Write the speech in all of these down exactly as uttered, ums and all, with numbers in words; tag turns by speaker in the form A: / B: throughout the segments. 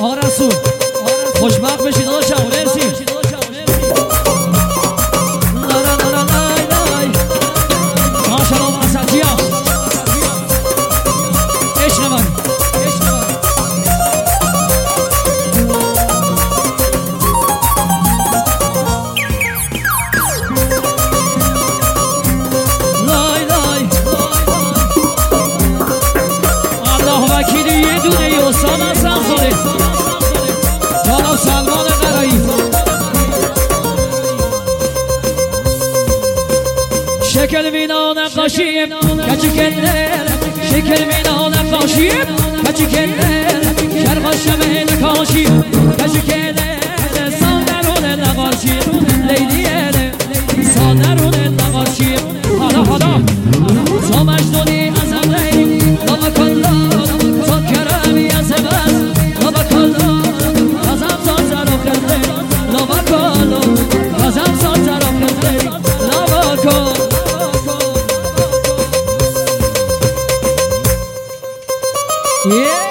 A: آقا رسول خوشبخت بشید داداشم مرسی ماشاءالله اساتیا عشق من لای لای الله وکیلی یه دونه استاد هستم زاده جانم سلمان قرایی شکل مینا نقاشیم کچی کنر شکل مینا نقاشیم کچی کنر شرق شمه نکاشیم کچی کنر سادرون نقاشیم لیلیه سادرون نقاشیم حالا حالا تو مجنونی از امری لابا کلا تو کرمی از بس لابا کلا ازم سازر و کرده لابا کلا ازم سازر و کرده لابا کلا Yeah.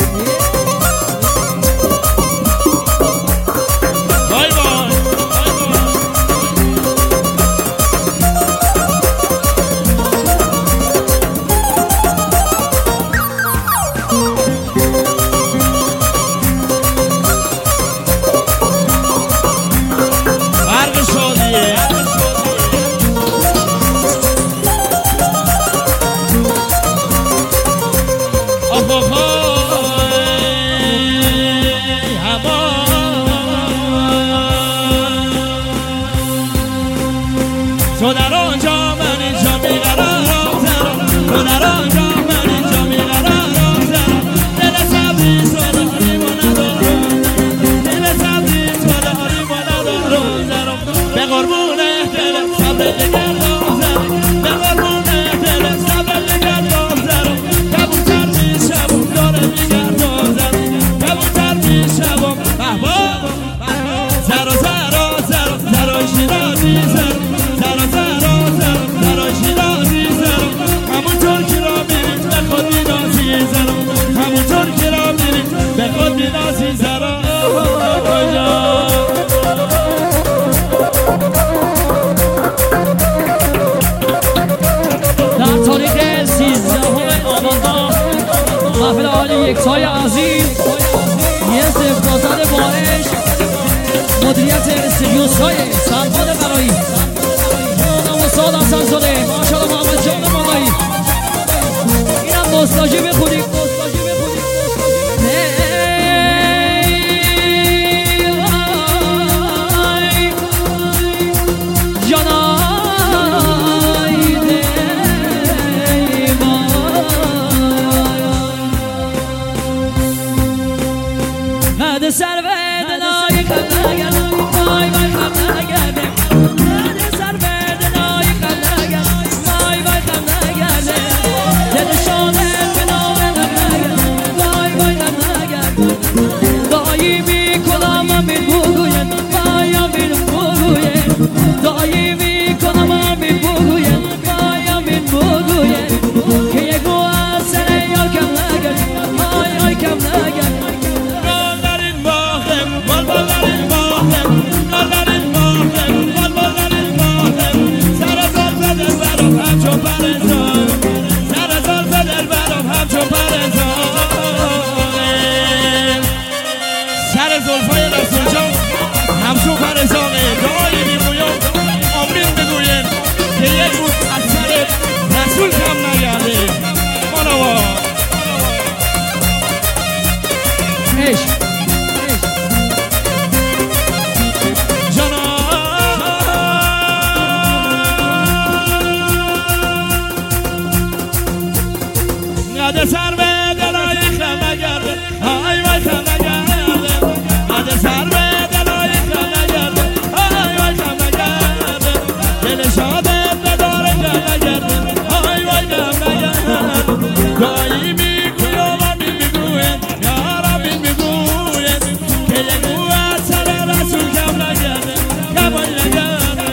A: تو در آنجا من اینجا بیقرارم زرم تو در آنجا من اینجا بیقرارم زرم دل سبزی تو داری و ندارم دل سبزی تو داری و ندارم زرم به قربونه دل صبر نگردم زرم به قربونه دل صبر نگردم زرم کبوتر میشم داره میگردم زرم کبوتر میشم احباب زر و زر و زر زر و شیرازی زرم محفل عالی یکتای عظیم یه سفرازد بارش مدیریت استودیوس‌های سلمان قرایی جانم استاد حسن زاده ماشاءالله محمد جان مالایی اینم نوستالژی بخونید سر به دنای خم نگردم وای وای خم نگردم سر به دنای خم نگردم وای وای خم نگردم دل شانه به نام خم نگردم وای وای خم نگردم دایی می کنم امین بگوید وای امین بگوید دایی می کنم امین بگوید وای امین بگوید که یک رو از سر یا کم نگردم وای وای کم نگردم سر زلفای رسول جان همچون فرزانه دعایی میگویم آمین بگویم که یک روز از سر رسول کم نگرده مانوا عشق قد سر به دلای خم نگرده آی وای خم نگرده قد سر به دلای خم نگرده آی وای خم نگرده دل شاده بداره خم نگرده آی وای خم نگرده دایی میگویم امین میگوید یار امین میگوید که یکو از سر رسول کم نگرده کمای نگرده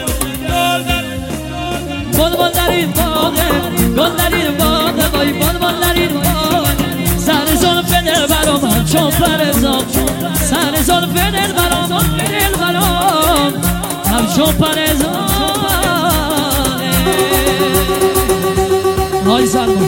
A: گل بل در این باغه گل در این باغه وای بل بل در این باغه سر زلف دل برام همچون فرزاد چون پرزانه های سلمان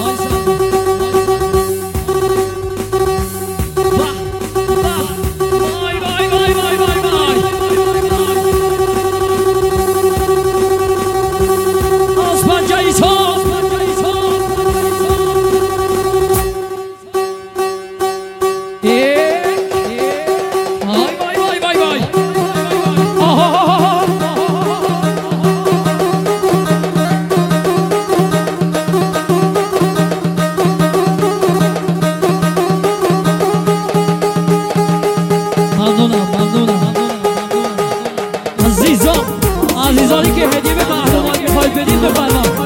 A: عزیزانی که هدیه به قهرمان میخواید بدید بفرمایید.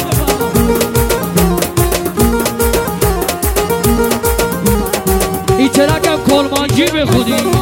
A: این ترک هم کرمانجی بخونید.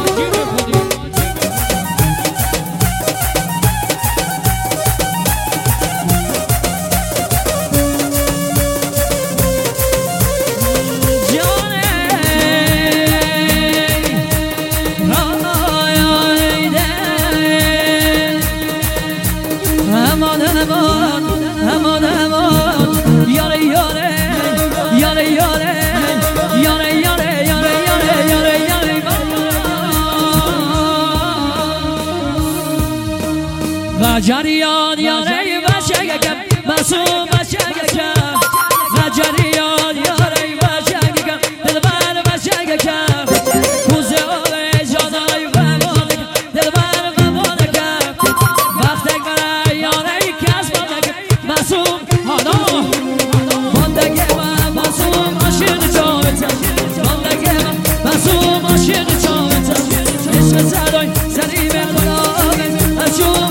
A: جریان یاره بچه یکم مسوم بچه یکم جریان یاره بچه یکم دلبر بچه یکم کوزه آوه جانای ومانه دلبر ومانه کم وقتی برای یاره کس بانده مسوم حالا باندگه و مسوم ماشین جاوتم باندگه و مسوم ماشین جاوتم عشق سرای سریم خداوه اشون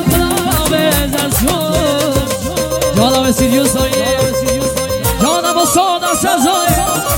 A: جانم سیدیو سایه جانم و ساده سزای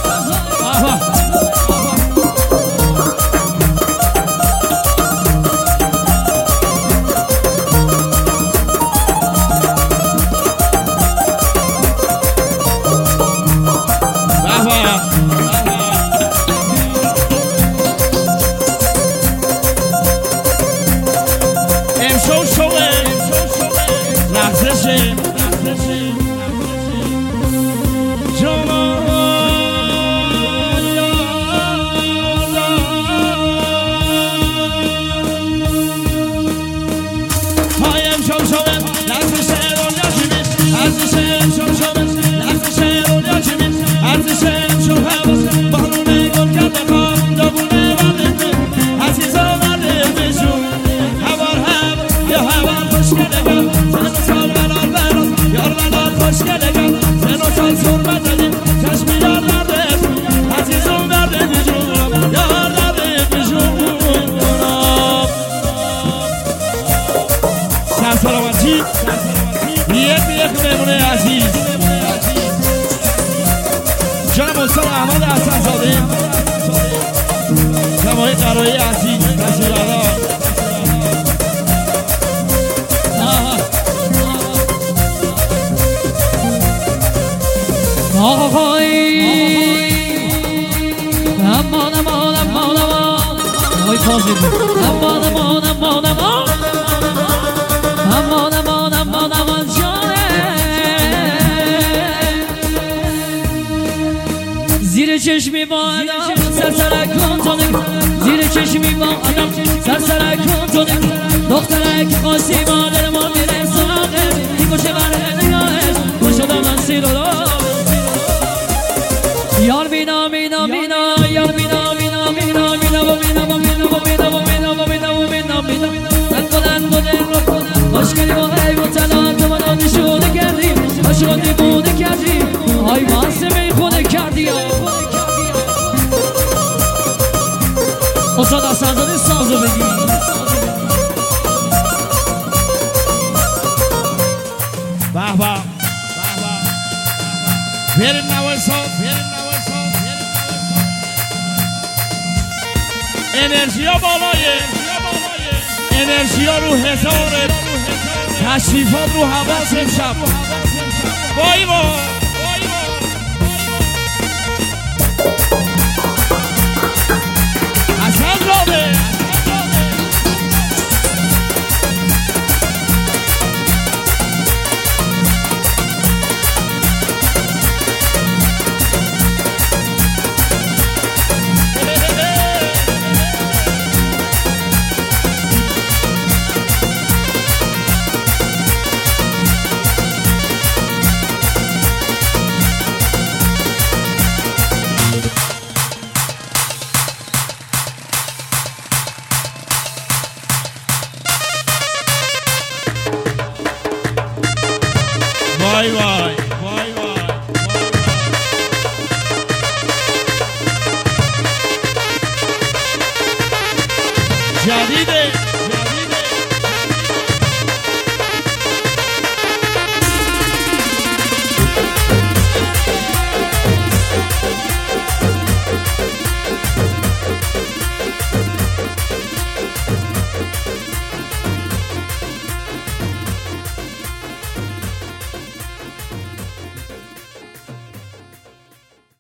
B: جناب استاد احمد حسن زاده جماعی قرایی عزیز تشکیل‌دارا
A: آقای امان امان امان امان آقای فاضل امان امان امان امان امان امان امان امان زیر چشمی با آدم سرسرک کن تو نگه زیر چشمی با آدم سرسرک کن تو نگه دخترک خاصی مادر ما میره سراغه این گوشه بره نگاهش گوشه دامن سیر و یار بینا بینا بینا یار بینا بینا بینا بینا و بینا و بینا و بینا و بینا و بینا و بینا بینا من بلند بلند رو کنم مشکلی با ای و تلان تو منو نشونه کردی مشونه بونه کردی آی واسه میخونه کردی استاد حسن‌زاده سازو بگی
B: به به بریم نوازات انرژی ها بالایه انرژی ها رو هزاره تشریفات رو حواس امشب وای با حسن زاده جدیده